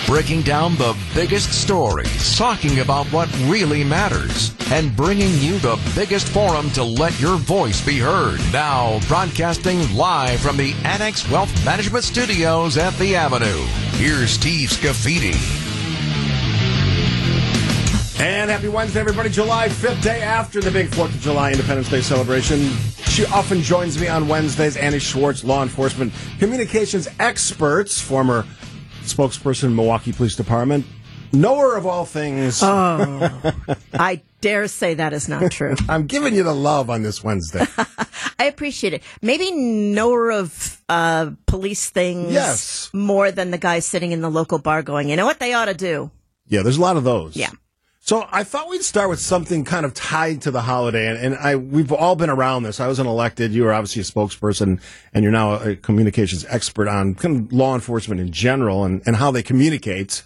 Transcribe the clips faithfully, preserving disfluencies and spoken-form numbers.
breaking down the biggest stories, talking about what really matters, and bringing you the biggest forum to let your voice be heard. Now, broadcasting live from the Annex Wealth Management Studios at The Avenue, here's Steve Scafidi. And happy Wednesday, everybody. July fifth, day after the big fourth of July Independence Day celebration. She often joins me on Wednesdays. Annie Schwartz, law enforcement communications experts, former spokesperson, Milwaukee Police Department, knower of all things. Oh, I dare say that is not true. I'm giving you the love on this Wednesday. I appreciate it. Maybe knower of uh, police things yes. more than the guy sitting in the local bar going, you know what they ought to do? Yeah, there's a lot of those. Yeah. So I thought we'd start with something kind of tied to the holiday, and, and I we've all been around this. I was an elected. You were obviously a spokesperson, and you're now a, a communications expert on kind of law enforcement in general and, and how they communicate.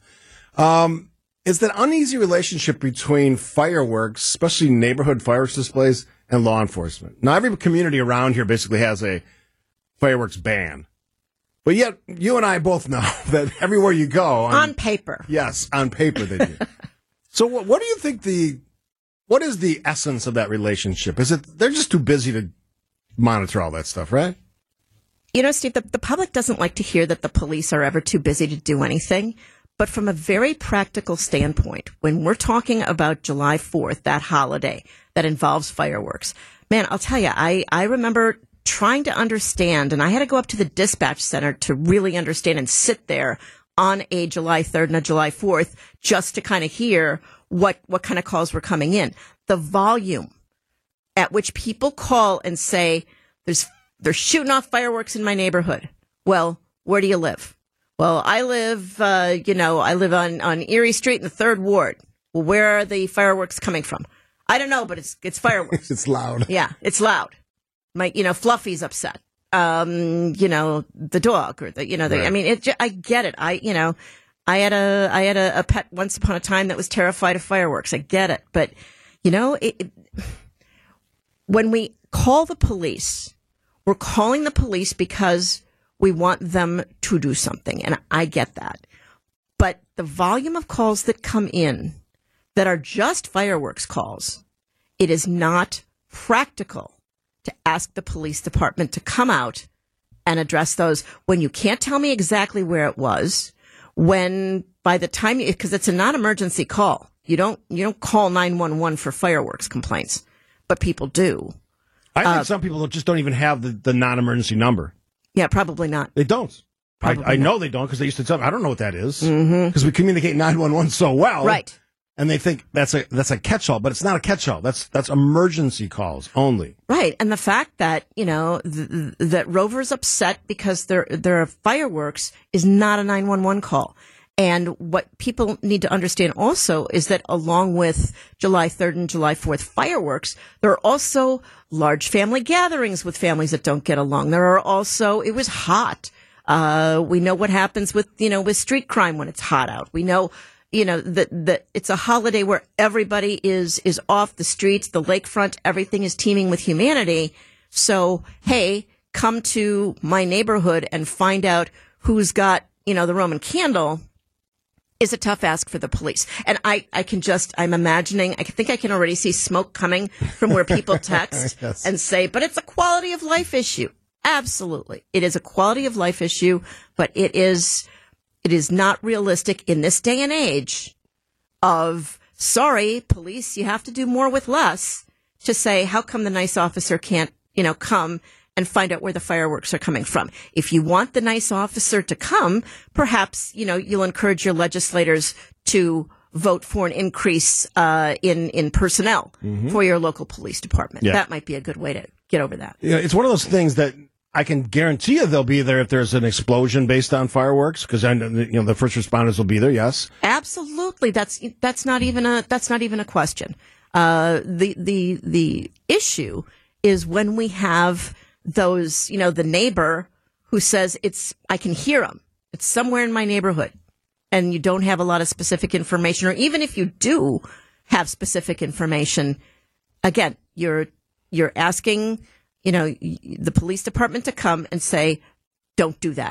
Um, it's that uneasy relationship between fireworks, especially neighborhood fireworks displays, and law enforcement. Now, every community around here basically has a fireworks ban. But yet, you and I both know that everywhere you go... On, on paper. Yes, on paper they do. So what, what do you think the, what is the essence of that relationship? Is it, they're just too busy to monitor all that stuff, right? You know, Steve, the, the public doesn't like to hear that the police are ever too busy to do anything. But from a very practical standpoint, when we're talking about July fourth, that holiday that involves fireworks, man, I'll tell you, I, I remember trying to understand, and I had to go up to the dispatch center to really understand and sit there on a July third and a July fourth just to kind of hear what, what kind of calls were coming in. The volume at which people call and say, there's, they're shooting off fireworks in my neighborhood. Well, where do you live? Well, I live, uh, you know, I live on, on Erie Street in the third ward. Well, where are the fireworks coming from? I don't know, but it's, it's fireworks. It's loud. Yeah, it's loud. My, you know, Fluffy's upset. Um, you know, the dog or the, you know, the, right. I mean, it, I get it. I, you know, I had a, I had a, a pet once upon a time that was terrified of fireworks. I get it. But, you know, it, it, when we call the police, we're calling the police because we want them to do something. And I get that. But the volume of calls that come in that are just fireworks calls, it is not practical to ask the police department to come out and address those when you can't tell me exactly where it was, when by the time you, because it's a non-emergency call. You don't, you don't call nine one one for fireworks complaints, but people do. I think uh, some people just don't even have the, the non-emergency number. Yeah, probably not. They don't. I, I know they don't because they used to tell me, I don't know what that is. Because mm-hmm. we communicate nine one one so well. Right. And they think that's a that's a catch-all, but it's not a catch-all. That's that's emergency calls only. Right, and the fact that you know th- that Rover's upset because there there are fireworks is not a nine one one call. And what people need to understand also is that along with July third and July fourth fireworks, there are also large family gatherings with families that don't get along. There are also, it was hot. Uh, we know what happens with you know with street crime when it's hot out. We know. You know, that that it's a holiday where everybody is is off the streets, the lakefront, everything is teeming with humanity. So, hey, come to my neighborhood and find out who's got, you know, the Roman candle is a tough ask for the police. And I, I can just, I'm imagining, I think I can already see smoke coming from where people text yes. and say, but it's a quality of life issue. Absolutely. It is a quality of life issue, but it is... It is not realistic in this day and age of, sorry, police, you have to do more with less, to say, how come the nice officer can't, you know, come and find out where the fireworks are coming from? If you want the nice officer to come, perhaps, you know, you'll encourage your legislators to vote for an increase uh, in, in personnel mm-hmm. for your local police department. Yeah. That might be a good way to get over that. Yeah, it's one of those things that I can guarantee you they'll be there if there's an explosion based on fireworks, because I know, you know, the first responders will be there. Yes, absolutely. That's that's not even a that's not even a question. Uh, the the the issue is when we have those, you know, the neighbor who says it's I can hear them. It's somewhere in my neighborhood, and you don't have a lot of specific information, or even if you do have specific information, again, you're you're asking. You know, the police department to come and say, don't do that.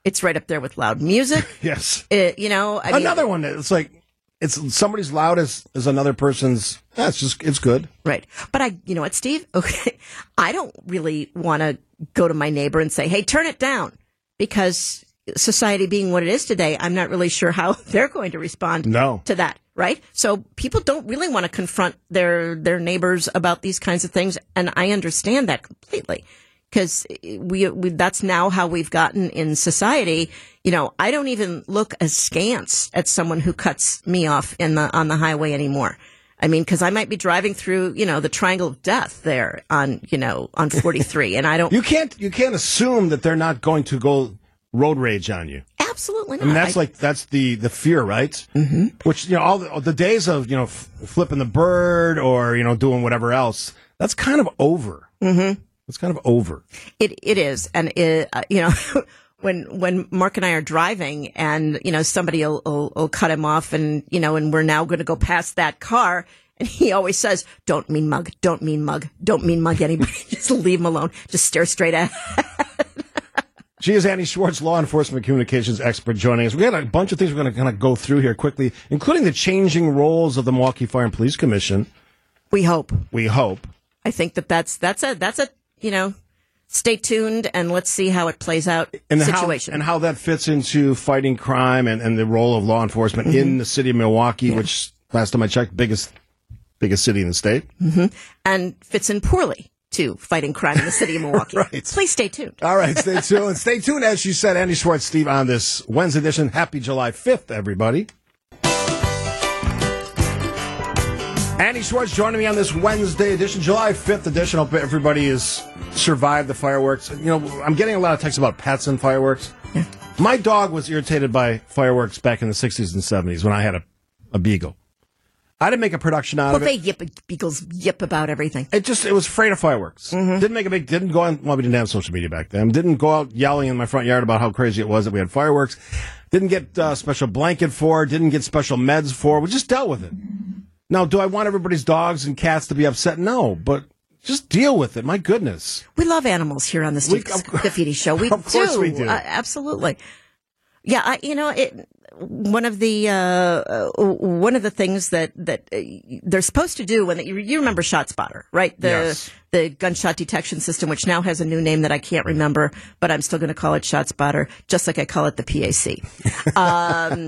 It's right up there with loud music. Yes. It, you know, I another mean, one. It's like it's somebody's loud as, as another person's. Yeah, it's just it's good. Right. But I, you know what, Steve? Okay, I don't really want to go to my neighbor and say, "Hey, turn it down," because society being what it is today, I'm not really sure how they're going to respond no. to that. Right. So people don't really want to confront their their neighbors about these kinds of things, and I understand that completely. Because we, we, that's now how we've gotten in society. You know, I don't even look askance at someone who cuts me off in the, on the highway anymore. I mean, because I might be driving through, you know, the triangle of death there on, you know, on forty-three, and I don't. You can't, you can't assume that they're not going to go road rage on you. Absolutely not. I mean, that's I, like that's the, the fear, right? Mm-hmm. Which, you know, all the, the days of, you know, f- flipping the bird or, you know, doing whatever else, that's kind of over. Mm-hmm. It's kind of over. It it is, and it, uh, you know, when when Mark and I are driving, and you know somebody will, will, will cut him off, and you know, and we're now going to go past that car, and he always says, "Don't mean mug, don't mean mug, don't mean mug anybody. Just leave him alone. Just stare straight ahead." She is Annie Schwartz, law enforcement communications expert, joining us. We got a bunch of things we're going to kind of go through here quickly, including the changing roles of the Milwaukee Fire and Police Commission. We hope. We hope. I think that that's that's a that's a you know, stay tuned and let's see how it plays out and situation. How, and how that fits into fighting crime and, and the role of law enforcement mm-hmm. in the city of Milwaukee, yeah. which last time I checked, biggest biggest city in the state. Mm-hmm. And fits in poorly to fighting crime in the city of Milwaukee. Right. Please stay tuned. All right, stay tuned. And stay tuned, as you said, Andy Schwartz, Steve, on this Wednesday edition. Happy July fifth, everybody. Andy Schwartz joining me on this Wednesday edition, July fifth edition. Hope everybody has survived the fireworks. You know, I'm getting a lot of texts about pets and fireworks. Yeah. My dog was irritated by fireworks back in the sixties and seventies when I had a, a beagle. I didn't make a production out well, of it. Well, they yip, beagles yip about everything. It just, it was afraid of fireworks. Mm-hmm. Didn't make a big, didn't go on, well, we didn't have social media back then. Didn't go out yelling in my front yard about how crazy it was that we had fireworks. Didn't get uh, special blanket for, didn't get special meds for. We just dealt with it. Now, do I want everybody's dogs and cats to be upset? No, but just deal with it. My goodness. We love animals here on the Steve Scaffidi Show. We of course do. we do. Uh, absolutely. Yeah, I, you know, it, one of the uh, one of the things that that they're supposed to do when they, you remember ShotSpotter, right? The yes. the gunshot detection system, which now has a new name that I can't remember, but I'm still going to call it ShotSpotter, just like I call it the P A C. um,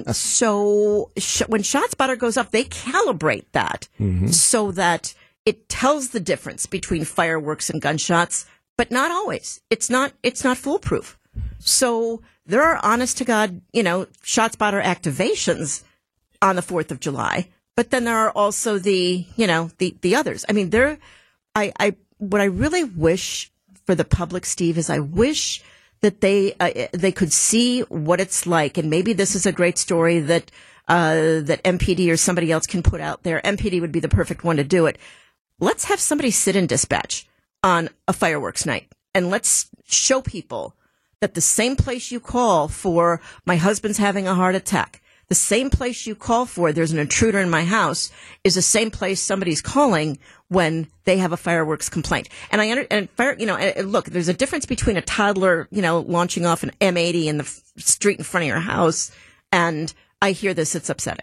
so sh- when ShotSpotter goes up, they calibrate that mm-hmm. so that it tells the difference between fireworks and gunshots, but not always. It's not. It's not foolproof. So there are honest to God, you know, ShotSpotter activations on the fourth of July, but then there are also the, you know, the, the others. I mean, there, I, I, what I really wish for the public, Steve, is I wish that they, uh, they could see what it's like. And maybe this is a great story that, uh, that M P D or somebody else can put out there. M P D would be the perfect one to do it. Let's have somebody sit in dispatch on a fireworks night and let's show people that the same place you call for my husband's having a heart attack, the same place you call for there's an intruder in my house is the same place somebody's calling when they have a fireworks complaint. And I under, and fire, you know, and look, there's a difference between a toddler, you know, launching off an M eighty in the f- street in front of your house, and I hear this, it's upsetting.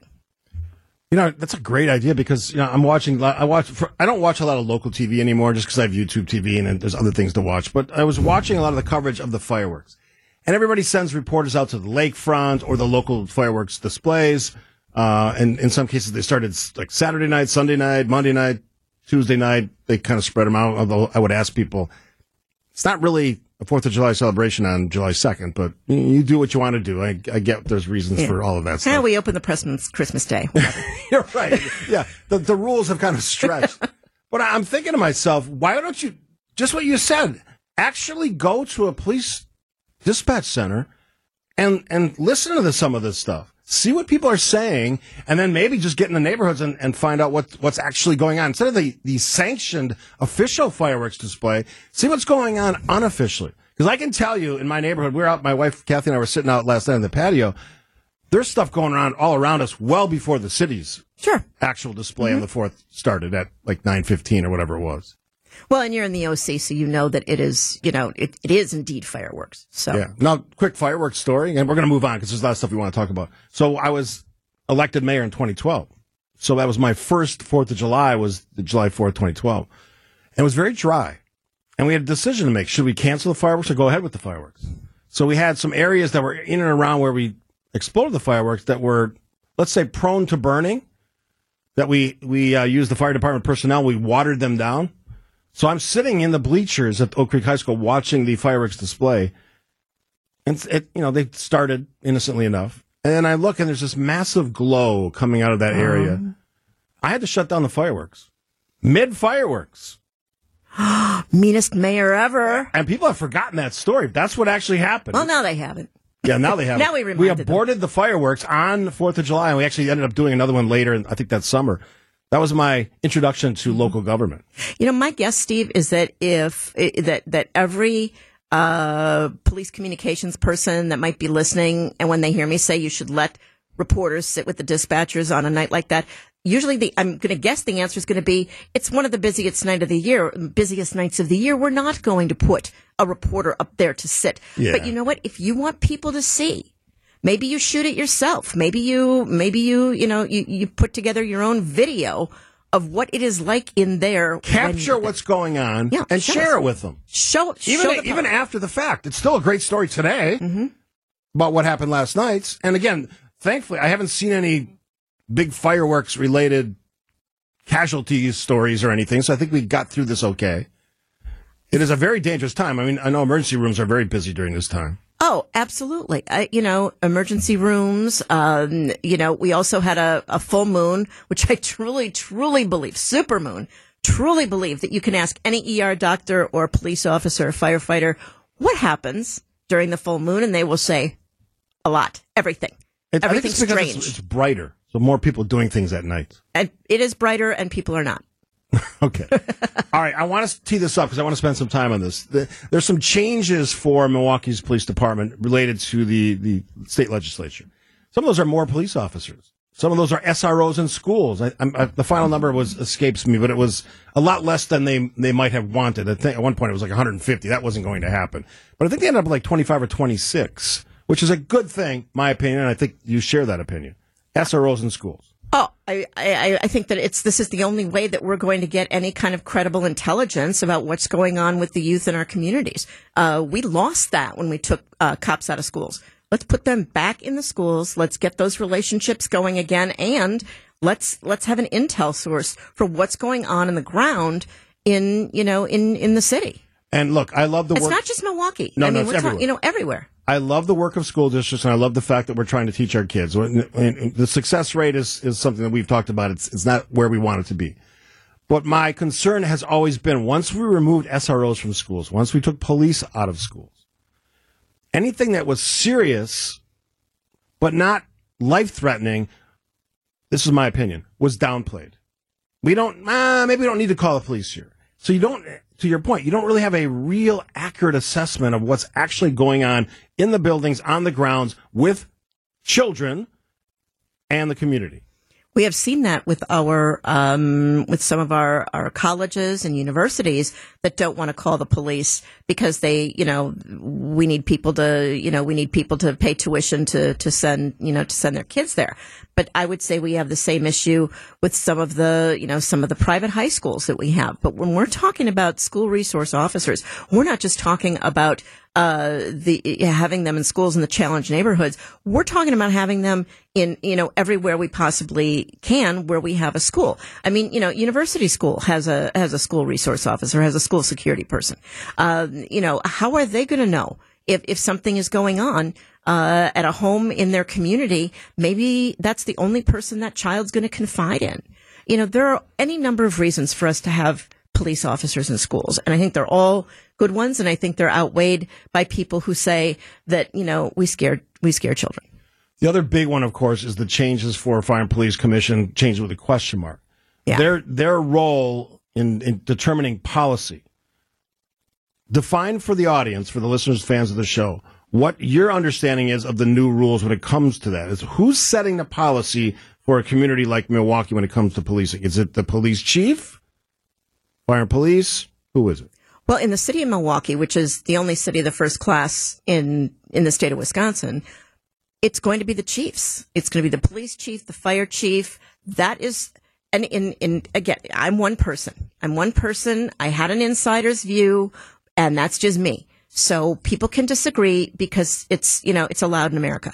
You know, that's a great idea because, you know, I'm watching, I watch, I don't watch a lot of local T V anymore just because I have YouTube T V and there's other things to watch. But I was watching a lot of the coverage of the fireworks. And everybody sends reporters out to the lakefront or the local fireworks displays. Uh, and in some cases, they started like Saturday night, Sunday night, Monday night, Tuesday night. They kind of spread them out. Although I would ask people, it's not really a fourth of July celebration on July second, but you do what you want to do. I, I get there's reasons yeah. for all of that stuff. Yeah, we open the Christmas, Christmas Day. You're right. Yeah, the, the rules have kind of stretched. But I'm thinking to myself, why don't you, just what you said, actually go to a police dispatch center and, and listen to the, some of this stuff. See what people are saying, and then maybe just get in the neighborhoods and, and find out what, what's actually going on. Instead of the, the sanctioned official fireworks display, see what's going on unofficially. Because I can tell you, in my neighborhood, we were out, my wife Kathy and I were sitting out last night on the patio. There's stuff going around all around us well before the city's sure. actual display mm-hmm. on the fourth started at like nine fifteen or whatever it was. Well, and you're in the O C, so you know that it is, you know, it, it is indeed fireworks. So yeah. Now, quick fireworks story, and we're going to move on because there's a lot of stuff we want to talk about. So I was elected mayor in twenty twelve. So that was my first fourth of July, was the July fourth, twenty twelve. And it was very dry. And we had a decision to make. Should we cancel the fireworks or go ahead with the fireworks? So we had some areas that were in and around where we exploded the fireworks that were, let's say, prone to burning, that we, we uh, used the fire department personnel. We watered them down. So I'm sitting in the bleachers at Oak Creek High School watching the fireworks display. And, it, you know, they started innocently enough. And then I look, and there's this massive glow coming out of that area. Um, I had to shut down the fireworks. Mid-fireworks. Meanest mayor ever. And people have forgotten that story. That's what actually happened. Well, now they haven't. Yeah, now they haven't. Now we reminded We aborted them. the fireworks on the fourth of July, and we actually ended up doing another one later, I think that summer. That was my introduction to local government. You know, my guess, Steve, is that if that that every uh, police communications person that might be listening, and when they hear me say you should let reporters sit with the dispatchers on a night like that, usually the I'm going to guess the answer is going to be it's one of the busiest night of the year, busiest nights of the year. We're not going to put a reporter up there to sit. Yeah. But you know what? If you want people to see, maybe you shoot it yourself. Maybe you, maybe you, you know, you, you put together your own video of what it is like in there. Capture when, what's going on yeah, and share us. it with them. Show, even show the even after the fact. It's still a great story today mm-hmm. about what happened last night. And again, thankfully, I haven't seen any big fireworks related casualties stories or anything. So I think we got through this okay. It is a very dangerous time. I mean, I know emergency rooms are very busy during this time. Oh, absolutely. I, you know, emergency rooms. Um, you know, we also had a, a full moon, which I truly, truly believe, super moon, truly believe that you can ask any E R doctor or police officer or firefighter what happens during the full moon, and they will say a lot, everything. It, Everything's I think it's because strange. It's, it's brighter, so more people doing things at night. And it is brighter, and people are not. Okay. All right. I want to tee this up because I want to spend some time on this. The, there's some changes for Milwaukee's police department related to the, the state legislature. Some of those are more police officers. Some of those are S R Os in schools. I, I, the final number was escapes me, but it was a lot less than they they might have wanted. I think at one point it was like one hundred fifty. That wasn't going to happen. But I think they ended up with like twenty-five or twenty-six, which is a good thing, my opinion, and I think you share that opinion. S R Os in schools. Oh, I, I, I think that it's this is the only way that we're going to get any kind of credible intelligence about what's going on with the youth in our communities. Uh, we lost that when we took uh, cops out of schools. Let's put them back in the schools. Let's get those relationships going again, and let's let's have an intel source for what's going on in the ground in you know in, in the city. And look, I love the it's work. It's not just Milwaukee. No, I no, mean, it's we're everywhere. Ta- you know, everywhere. I love the work of school districts, and I love the fact that we're trying to teach our kids. The success rate is, is something that we've talked about. It's, it's not where we want it to be. But my concern has always been, once we removed S R Os from schools, once we took police out of schools, anything that was serious but not life-threatening, this is my opinion, was downplayed. We don't, uh, maybe we don't need to call the police here. So you don't, to your point, you don't really have a real accurate assessment of what's actually going on in the buildings, on the grounds, with children and the community. We have seen that with our um, with some of our, our colleges and universities that don't want to call the police because they, you know, we need people to, you know, we need people to pay tuition to to send, you know, to send their kids there. But I would say we have the same issue with some of the, you know, some of the private high schools that we have. But when we're talking about school resource officers, we're not just talking about uh the having them in schools in the challenged neighborhoods. We're talking about having them in, you know, everywhere we possibly can where we have a school. I mean, you know, University School has a has a school resource officer, has a school security person. Uh, you know, how are they going to know if if something is going on uh at a home in their community? Maybe that's the only person that child's going to confide in. You know, there are any number of reasons for us to have police officers in schools, and I think they're all good ones, and I think they're outweighed by people who say that, you know, we scare we scare children. The other big one, of course, is the changes for Fire and Police Commission, changes with a question mark. Yeah. Their their role in, in determining policy. Define for the audience, for the listeners, fans of the show, what your understanding is of the new rules when it comes to that. Is who's setting the policy for a community like Milwaukee when it comes to policing? Is it the police chief, fire and police, Who is it? Well, in the city of Milwaukee, which is the only city of the first class in, in the state of Wisconsin, it's going to be the chiefs. It's going to be the police chief, the fire chief. That is, and in, in, again, I'm one person. I'm one person. I had an insider's view, and that's just me. So people can disagree because it's, you know, it's allowed in America.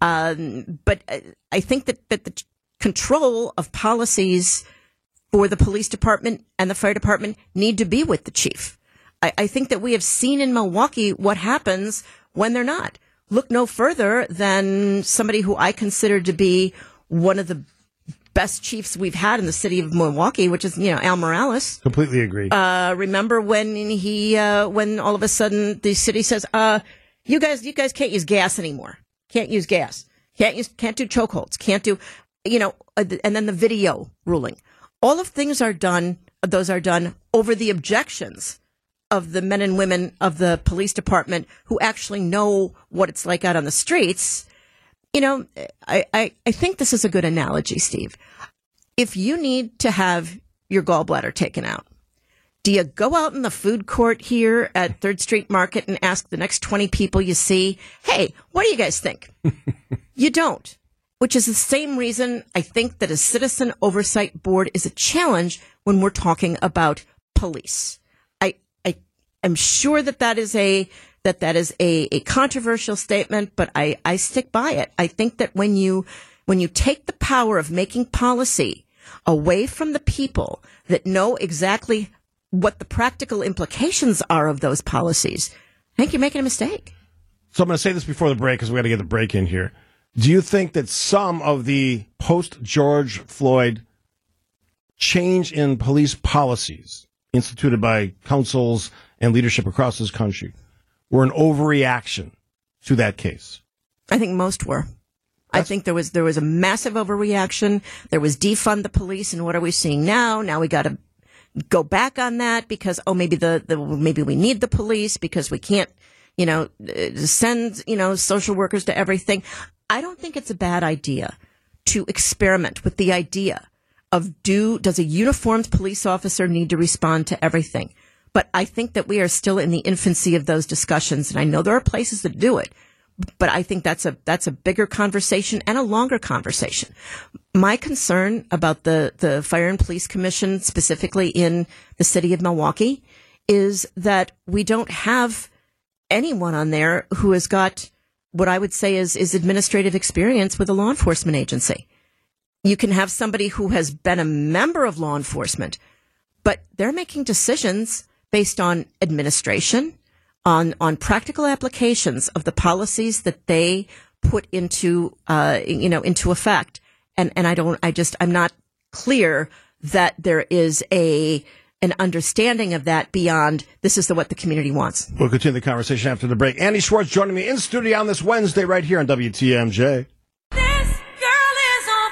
Um, but I think that, that the control of policies for the police department and the fire department need to be with the chief. I, I think that we have seen in Milwaukee what happens when they're not. Look no further than somebody who I consider to be one of the best chiefs we've had in the city of Milwaukee, which is, you know, Al Morales. Completely agree. Uh, remember when he, uh, when all of a sudden the city says, uh, you guys, you guys can't use gas anymore. Can't use gas. Can't use, can't do chokeholds. Can't do, you know, uh, and then the video ruling. All of things are done, those are done over the objections of the men and women of the police department who actually know what it's like out on the streets. You know, I, I, I think this is a good analogy, Steve. If you need to have your gallbladder taken out, do you go out in the food court here at Third Street Market and ask the next twenty people you see, hey, what do you guys think? You don't, which is the same reason I think that a citizen oversight board is a challenge when we're talking about police. I, I, I'm sure that that is a that that is a, a controversial statement, but I, I stick by it. I think that when you when you take the power of making policy away from the people that know exactly what the practical implications are of those policies, I think you're making a mistake. So I'm going to say this before the break because we got to get the break in here. Do you think that some of the post-George Floyd change in police policies instituted by councils and leadership across this country were an overreaction to that case? I think most were. That's- I think there was there was a massive overreaction. There was defund the police, and what are we seeing now? Now we got to go back on that because oh maybe the, the maybe we need the police because we can't you know send you know social workers to everything. I don't think it's a bad idea to experiment with the idea of do does a uniformed police officer need to respond to everything? But I think that we are still in the infancy of those discussions, and I know there are places that do it, but I think that's a that's a bigger conversation and a longer conversation. My concern about the, the Fire and Police Commission, specifically in the city of Milwaukee, is that we don't have anyone on there who has got what I would say is, is administrative experience with a law enforcement agency. You can have somebody who has been a member of law enforcement, but they're making decisions based on administration, on on practical applications of the policies that they put into uh, you know into effect. And and I don't I just I'm not clear that there is a an understanding of that beyond this is the what the community wants. We'll continue the conversation after the break. Andy Schwartz joining me in studio on this Wednesday right here on W T M J. This girl is on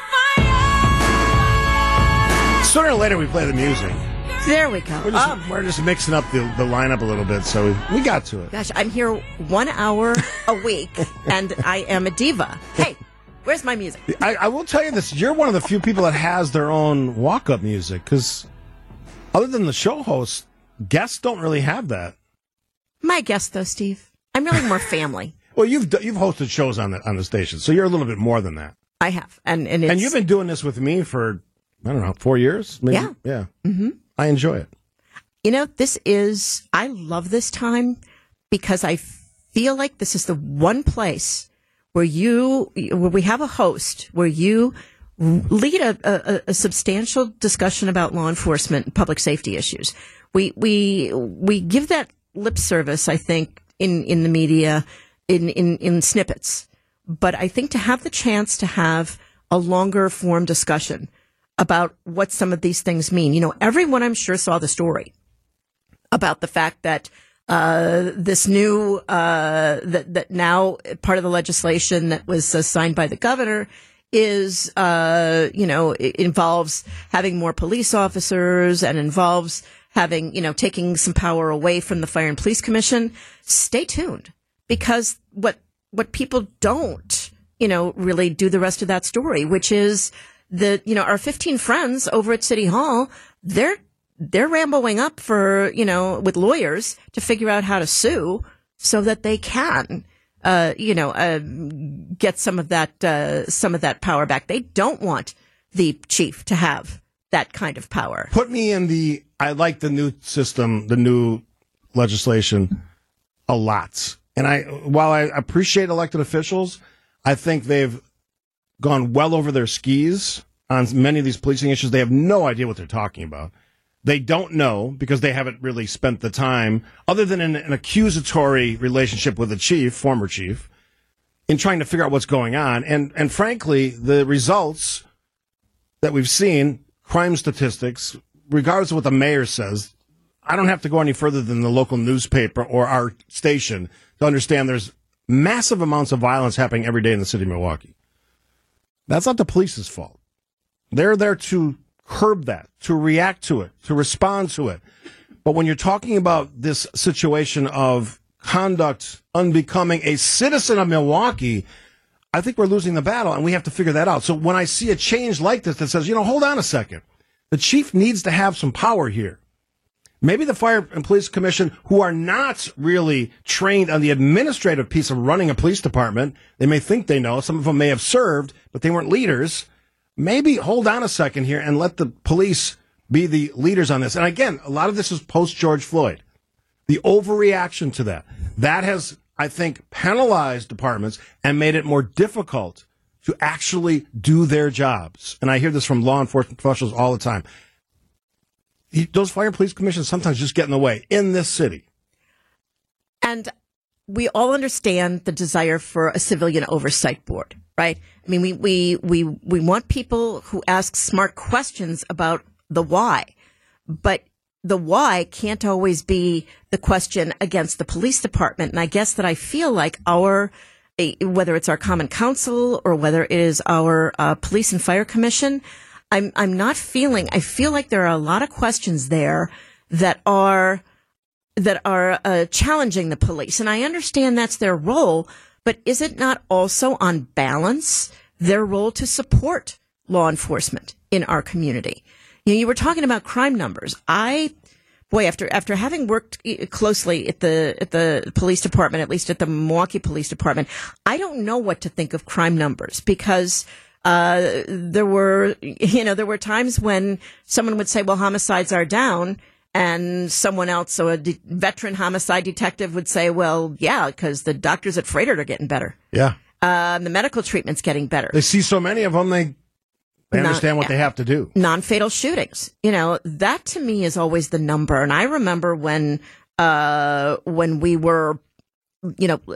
fire. Sooner or later we play the music. There we go. We're just, Um, we're just mixing up the, the lineup a little bit, so we, we got to it. gosh, I'm here one hour a week, and I am a diva. Hey, where's my music? I, I will tell you this. You're one of the few people that has their own walk-up music, because other than the show host, guests don't really have that. My guest, though, Steve. I'm really more family. Well, you've d- you've hosted shows on the on the station, so you're a little bit more than that. I have, and and, it's, And you've been doing this with me for, I don't know, four years? Maybe? Yeah. Yeah. Mm-hmm. I enjoy it. You know, this is, I love this time because I feel like this is the one place where you, where we have a host, where you lead a, a, a substantial discussion about law enforcement and public safety issues. We, we, we give that lip service, I think, in, in the media, in, in, in snippets. But I think to have the chance to have a longer form discussion about what some of these things mean. You know, everyone I'm sure saw the story about the fact that uh, this new, uh, that, that now part of the legislation that was uh, signed by the governor is, uh, you know, it involves having more police officers and involves having, you know, taking some power away from the Fire and Police Commission. Stay tuned, because what, what people don't, you know, really do the rest of that story, which is the, you know, our fifteen friends over at City Hall, they're, they're rambling up for, you know, with lawyers to figure out how to sue so that they can, uh, you know, uh, get some of that, uh, some of that power back. They don't want the chief to have that kind of power. Put me in the, I like the new system, the new legislation a lot. And I, while I appreciate elected officials, I think they've gone well over their skis on many of these policing issues. They have no idea what they're talking about. They don't know because they haven't really spent the time, other than in an accusatory relationship with the chief, former chief, in trying to figure out what's going on. And, and frankly, the results that we've seen, crime statistics, regardless of what the mayor says, I don't have to go any further than the local newspaper or our station to understand there's massive amounts of violence happening every day in the city of Milwaukee. That's not the police's fault. They're there to curb that, to react to it, to respond to it. But when you're talking about this situation of conduct unbecoming a citizen of Milwaukee, I think we're losing the battle, and we have to figure that out. So when I see a change like this that says, you know, hold on a second, the chief needs to have some power here. Maybe the Fire and Police Commission, who are not really trained on the administrative piece of running a police department, they may think they know. Some of them may have served, but they weren't leaders. Maybe hold on a second here and let the police be the leaders on this. And again, a lot of this is post-George Floyd. The overreaction to that. That has, I think, penalized departments and made it more difficult to actually do their jobs. And I hear this from law enforcement professionals all the time. Those fire and police commissions sometimes just get in the way in this city. And we all understand the desire for a civilian oversight board, right? I mean, we, we, we, we want people who ask smart questions about the why, but the why can't always be the question against the police department. And I guess that I feel like our, whether it's our common council or whether it is our uh, police and fire commission, I'm, I'm not feeling, I feel like there are a lot of questions there that are, that are uh, challenging the police. And I understand that's their role, but is it not also on balance their role to support law enforcement in our community? You know, you were talking about crime numbers. I, boy, after, after having worked closely at the, at the police department, at least at the Milwaukee Police Department, I don't know what to think of crime numbers because Uh, there were, you know, there were times when someone would say, well, homicides are down, and someone else, so a de- veteran homicide detective would say, well, yeah, because the doctors at Freighter are getting better. Yeah. Uh, the medical treatment's getting better. They see so many of them, they, they Non- understand what they have to do. Non-fatal shootings. You know, that to me is always the number. And I remember when, uh, when we were, you know,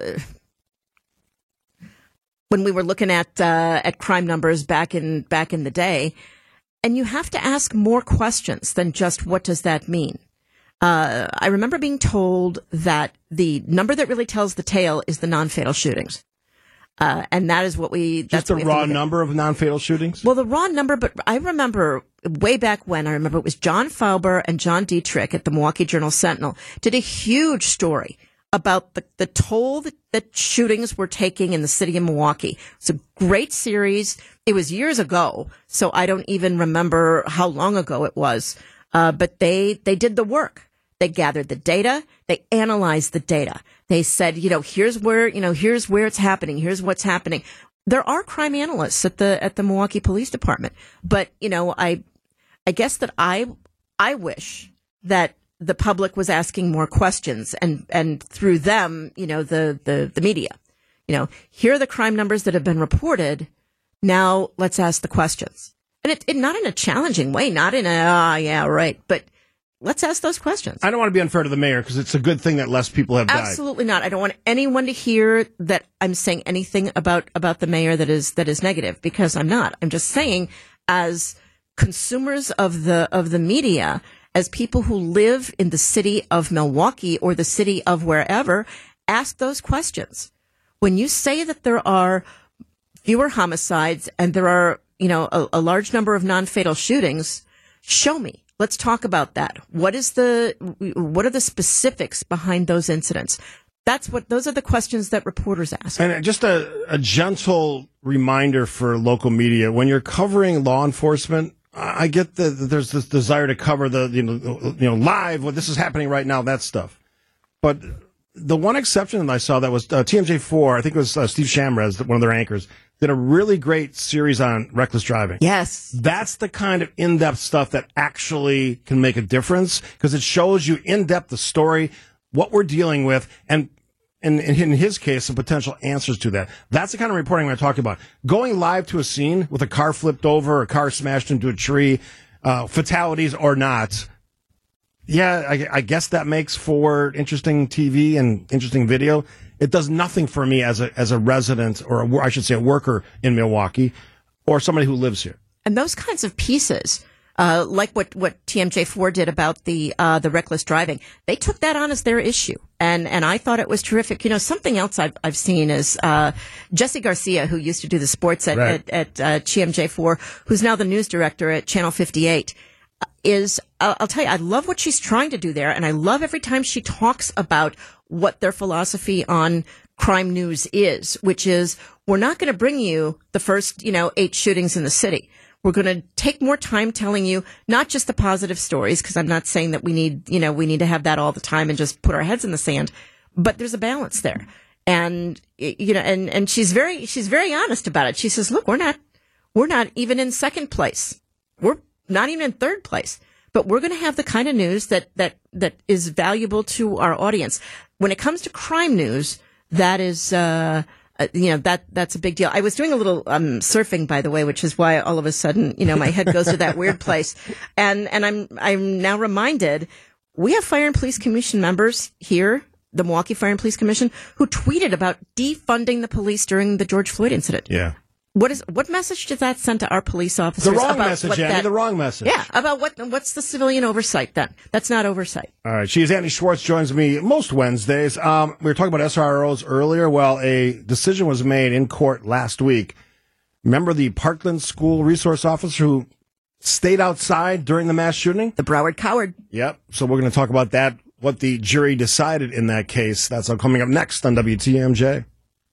when we were looking at uh, at crime numbers back in back in the day, and you have to ask more questions than just what does that mean. Uh, I remember being told that the number that really tells the tale is the non-fatal shootings, uh, and that is what we. Just that's the what we have raw to look at. number of non-fatal shootings? Well, the raw number, but I remember way back when, I remember it was John Fauber and John Dietrich at the Milwaukee Journal-Sentinel did a huge story about the, the toll that, that shootings were taking in the city of Milwaukee. It's a great series. It was years ago, so I don't even remember how long ago it was. Uh, but they, they did the work. They gathered the data. They analyzed the data. They said, you know, here's where, you know, here's where it's happening. Here's what's happening. There are crime analysts at the, at the Milwaukee Police Department. But, you know, I, I guess that I, I wish that the public was asking more questions and, and through them, you know, the, the, the media, you know, here are the crime numbers that have been reported. Now let's ask the questions. And it, it not in a challenging way, not in a, ah, yeah, right. But let's ask those questions. I don't want to be unfair to the mayor because it's a good thing that less people have died. Absolutely not. I don't want anyone to hear that I'm saying anything about, about the mayor that is, that is negative because I'm not. I'm just saying as consumers of the, of the media, as people who live in the city of Milwaukee or the city of wherever, ask those questions. When you say that there are fewer homicides and there are, you know, a, a large number of non-fatal shootings, show me. Let's talk about that. What is the, what are the specifics behind those incidents? That's what, those are the questions that reporters ask. And just a, a gentle reminder for local media, when you're covering law enforcement, I get that there's this desire to cover the, you know, you know, live, what this is happening right now, that stuff. But the one exception that I saw that was uh, T M J four, I think it was uh, Steve Shamrez, one of their anchors, did a really great series on reckless driving. Yes. That's the kind of in-depth stuff that actually can make a difference, because it shows you in-depth the story, what we're dealing with, and in, in his case, some potential answers to that. That's the kind of reporting we're talking about. Going live to a scene with a car flipped over, a car smashed into a tree, uh, fatalities or not. Yeah, I, I guess that makes for interesting T V and interesting video. It does nothing for me as a as a resident, or a, I should say a worker in Milwaukee, or somebody who lives here. And those kinds of pieces, uh, like what, what T M J four did about the uh, the reckless driving, they took that on as their issue, and and I thought it was terrific. You know, something else I've I've seen is uh, Jesse Garcia, who used to do the sports at right. at, at uh, T M J four, who's now the news director at Channel fifty-eight. Is I'll, I'll tell you, I love what she's trying to do there, and I love every time she talks about what their philosophy on crime news is, which is we're not going to bring you the first, you know, eight shootings in the city. We're going to take more time telling you not just the positive stories, because I'm not saying that we need, you know, we need to have that all the time and just put our heads in the sand, but there's a balance there. And, you know, and, and she's very, she's very honest about it. She says, look, we're not, we're not even in second place. We're not even in third place, but we're going to have the kind of news that, that, that is valuable to our audience. When it comes to crime news, that is, uh, uh, you know, that, that's a big deal. I was doing a little, um, surfing, by the way, which is why all of a sudden, you know, my head goes to that weird place. And, and I'm, I'm now reminded we have Fire and Police Commission members here, the Milwaukee Fire and Police Commission, who tweeted about defunding the police during the George Floyd incident. Yeah. What is what message does that send to our police officers? The wrong about message, what Andy, that, the wrong message. Yeah, about what what's the civilian oversight then? That's not oversight. All right, she's Andy Schwartz, joins me most Wednesdays. Um, we were talking about S R Os earlier. Well, a decision was made in court last week. Remember the Parkland School resource officer who stayed outside during the mass shooting? The Broward Coward. Yep. So we're going to talk about that, what the jury decided in that case. That's all coming up next on W T M J.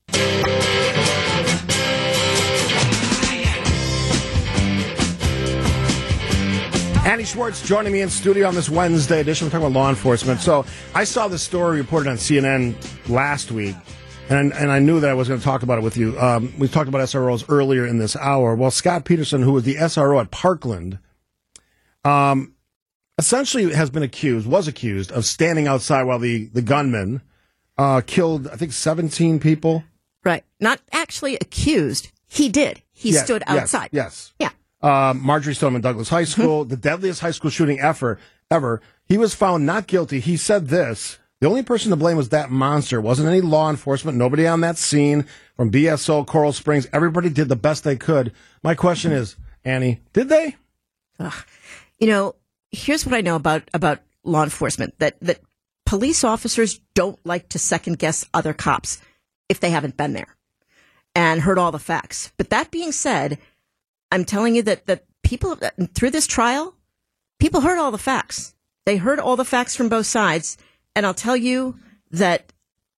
Andy Schwartz joining me in studio on this Wednesday edition. We're talking about law enforcement. So I saw this story reported on C N N last week, and and I knew that I was going to talk about it with you. Um, we talked about S R Os earlier in this hour. Well, Scott Peterson, who was the S R O at Parkland, um, essentially has been accused, was accused of standing outside while the, the gunman uh, killed, I think, seventeen people. Right. Not actually accused. He did. He Yes, stood yes, outside. Yes. Yeah. Uh, Marjorie Stoneman Douglas High School, the deadliest high school shooting ever, ever. He was found not guilty. He said this: the only person to blame was that monster. It wasn't any law enforcement, nobody on that scene from B S O, Coral Springs. Everybody did the best they could. My question is, Annie, did they? Ugh. You know, here's what I know about, about law enforcement, that, that police officers don't like to second guess other cops if they haven't been there and heard all the facts. But that being said, I'm telling you that, that people, through this trial, people heard all the facts. They heard all the facts from both sides. And I'll tell you that,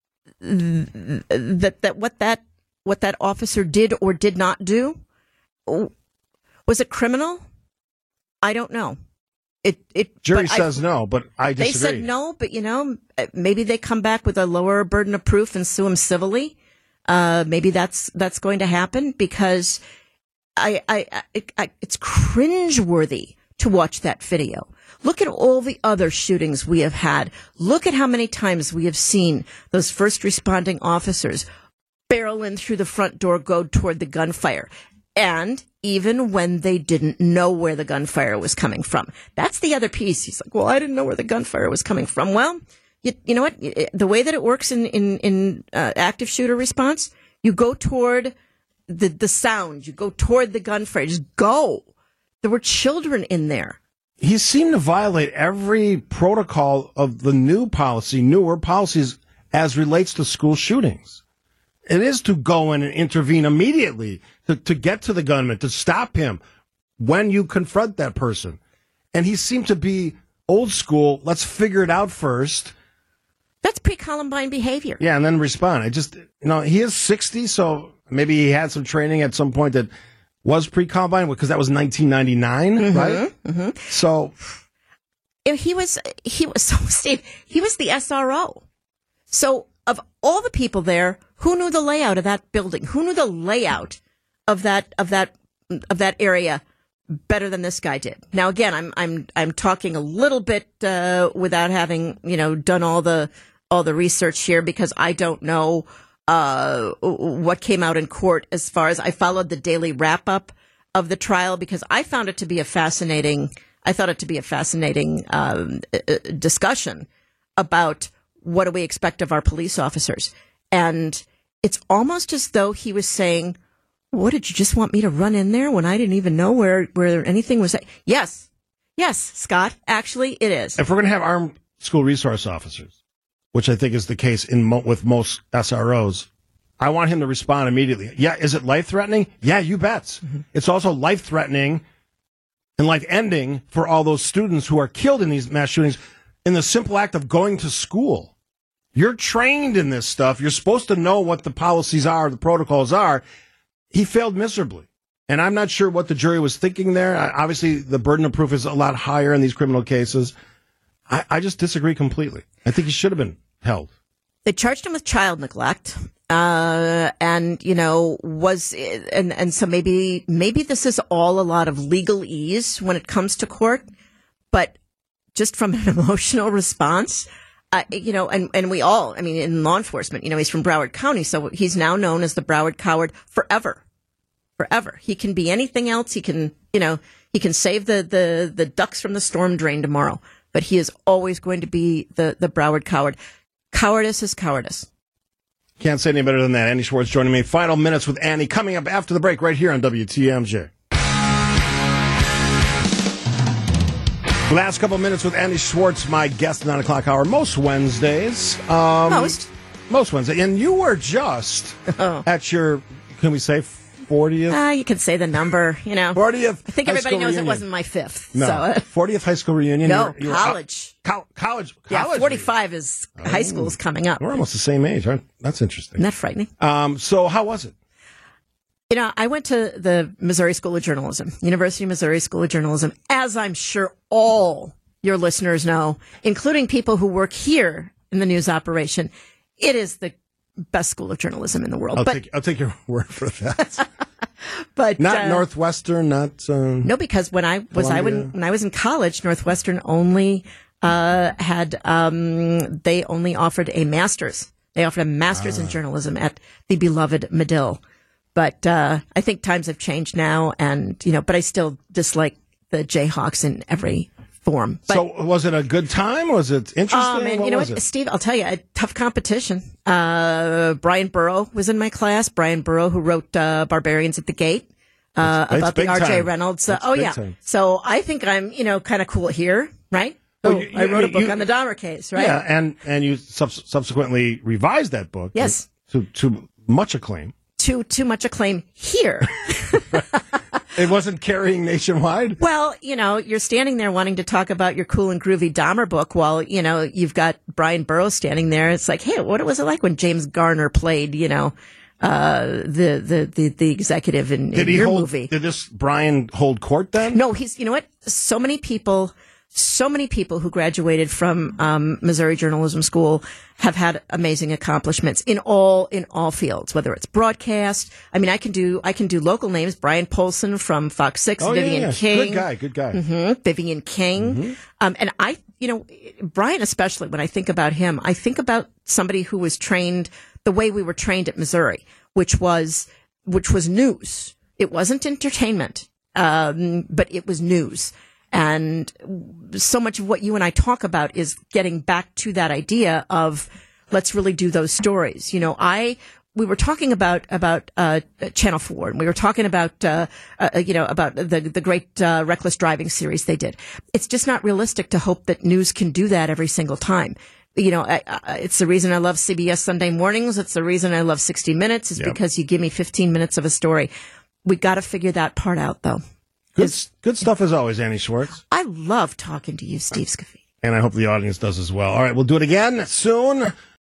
that, that what that, what that officer did or did not do, was it criminal? I don't know. It, it, Jury but says I, no, but I disagree. They said no, but you know, maybe they come back with a lower burden of proof and sue him civilly. Uh, maybe that's, that's going to happen, because I, I, I, it's cringeworthy to watch that video. Look at all the other shootings we have had. Look at how many times we have seen those first responding officers barrel in through the front door, go toward the gunfire. And even when they didn't know where the gunfire was coming from. That's the other piece. He's like, well, I didn't know where the gunfire was coming from. Well, you, you know what? The way that it works in, in, in uh, active shooter response, you go toward the, the sound. You go toward the gunfire. Just go. There were children in there. He seemed to violate every protocol of the new policy, newer policies, as relates to school shootings. It is to go in and intervene immediately, to, to get to the gunman, to stop him when you confront that person. And he seemed to be old school. Let's figure it out first. That's pre-Columbine behavior. Yeah, and then respond. I just, you know, he is sixty, so maybe he had some training at some point that was pre-Columbine, because that was nineteen ninety-nine, mm-hmm, right? Mm-hmm. So he was he was so Steve. He was the S R O. So of all the people there, who knew the layout of that building? Who knew the layout of that of that of that area better than this guy did? Now, again, I'm I'm I'm talking a little bit uh, without having you know done all the all the research here, because I don't know uh, what came out in court. As far as I followed the daily wrap up of the trial, because I found it to be a fascinating. I thought it to be a fascinating um, discussion about what do we expect of our police officers, and it's almost as though he was saying, what, did you just want me to run in there when I didn't even know where, where anything was? Yes. Yes, Scott. Actually, it is. If we're going to have armed school resource officers, which I think is the case in mo- with most S R Os, I want him to respond immediately. Yeah, is it life-threatening? Yeah, you bets. Mm-hmm. It's also life-threatening and life-ending for all those students who are killed in these mass shootings in the simple act of going to school. You're trained in this stuff. You're supposed to know what the policies are, the protocols are. He failed miserably. And I'm not sure what the jury was thinking there. I, obviously, the burden of proof is a lot higher in these criminal cases. I, I just disagree completely. I think he should have been held. They charged him with child neglect. Uh, and, you know, was, and, and so maybe, maybe this is all a lot of legalese when it comes to court, but just from an emotional response, Uh, you know, and, and we all, I mean, in law enforcement, you know, he's from Broward County, so he's now known as the Broward Coward forever. Forever. He can be anything else. He can, you know, he can save the, the, the ducks from the storm drain tomorrow, but he is always going to be the, the Broward Coward. Cowardice is cowardice. Can't say any better than that. Annie Schwartz joining me. Final minutes with Annie coming up after the break right here on W T M J. Last couple of minutes with Andy Schwartz, my guest, nine o'clock hour, most Wednesdays. Um, most? Most Wednesdays. And you were just oh. at your, can we say fortieth? Uh, you can say the number, you know. fortieth I think everybody knows reunion. It wasn't my fifth. No. So, uh, fortieth high school reunion? No, you were, you were college. Out, co- college. Yeah, college forty-five reunion. Is oh. high school is coming up. We're almost the same age, aren't we? That's interesting. Isn't that frightening? Um, so how was it? You know, I went to the Missouri School of Journalism, University of Missouri School of Journalism, as I'm sure all your listeners know, including people who work here in the news operation. It is the best school of journalism in the world. I'll, but, take, I'll take your word for that. but not uh, Northwestern, not um, no, because when I was I when, when I was in college, Northwestern only uh, had um, they only offered a master's. They offered a master's ah. in journalism at the beloved Medill. But uh, I think times have changed now, and you know, but I still dislike the Jayhawks in every form. But, so was it a good time? Was it interesting? Oh, man, what you know was what, it? Steve, I'll tell you, a tough competition. Uh, Brian Burrow was in my class. Brian Burrow, who wrote uh, Barbarians at the Gate, uh, it's, about it's the R J time. Reynolds. Uh, it's oh, yeah. Time. So I think I'm, you know, kind of cool here, right? Well, oh, you, you, I wrote a book you, on the Dahmer case, right? Yeah, and, and you sub- subsequently revised that book. Yes. To, to much acclaim. Too, too much acclaim here. It wasn't carrying nationwide? Well, you know, you're standing there wanting to talk about your cool and groovy Dahmer book while, you know, you've got Brian Burrows standing there. It's like, hey, what was it like when James Garner played, you know, uh, the, the, the, the executive in, in your hold, movie? Did this Brian hold court then? No, he's, you know what? So many people, so many people who graduated from, um, Missouri Journalism School have had amazing accomplishments in all, in all fields, whether it's broadcast. I mean, I can do, I can do local names. Brian Polson from Fox six, oh, Vivian yeah, yeah. King. Good guy, good guy. Mm-hmm. Vivian King. Mm-hmm. Um, and I, you know, Brian, especially when I think about him, I think about somebody who was trained the way we were trained at Missouri, which was, which was news. It wasn't entertainment. Um, but it was news. And so much of what you and I talk about is getting back to that idea of let's really do those stories. You know, I, we were talking about, about, uh, Channel four, and we were talking about, uh, uh you know, about the, the great, uh, Reckless Driving series they did. It's just not realistic to hope that news can do that every single time. You know, I, I, it's the reason I love C B S Sunday mornings. It's the reason I love sixty minutes is yep. because you give me fifteen minutes of a story. We got to figure that part out, though. Good, it's, good stuff as always, Annie Schwartz. I love talking to you, Steve Scafidi. And I hope the audience does as well. All right, we'll do it again soon.